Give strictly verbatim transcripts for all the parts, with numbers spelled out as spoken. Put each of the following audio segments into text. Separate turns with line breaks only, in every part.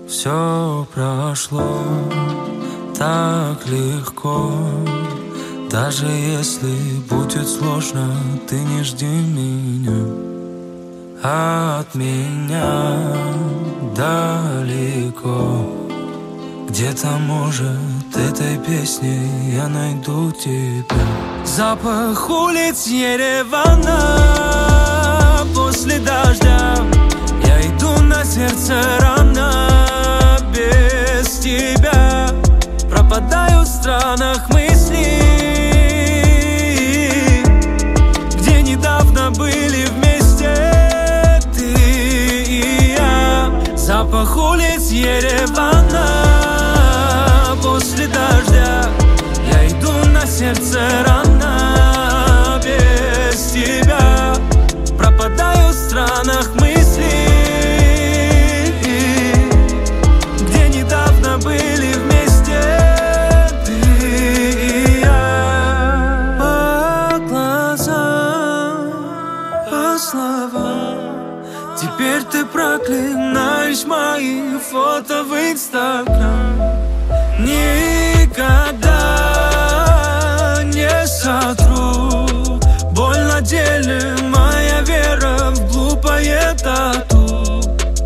Все прошло так легко. Даже если будет сложно, ты не жди меня. От меня далеко. Где-то, может, этой песней я найду тебя. Запах улиц Еревана после дождя. Я иду, на сердце рана без тебя. Пропадаю в странах мыслей, где недавно были вместе ты и я. Запах улиц Еревана после дождя. Я иду, на сердце рана без тебя. Пропадаю в странах мыслей, где недавно были вместе ты и я. По глазам, по словам, теперь ты проклинаешь мои фото в Инстаграм. Никогда не сотру боль на деле, моя вера в глупое тату.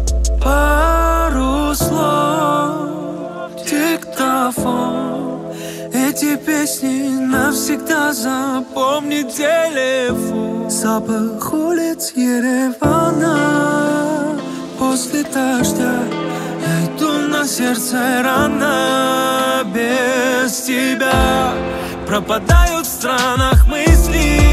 Пару слов, диктофон, эти песни навсегда запомнит телефон. Запах улиц Еревана после дождя. Я иду, на сердце рана без тебя. Пропадают в странах мысли,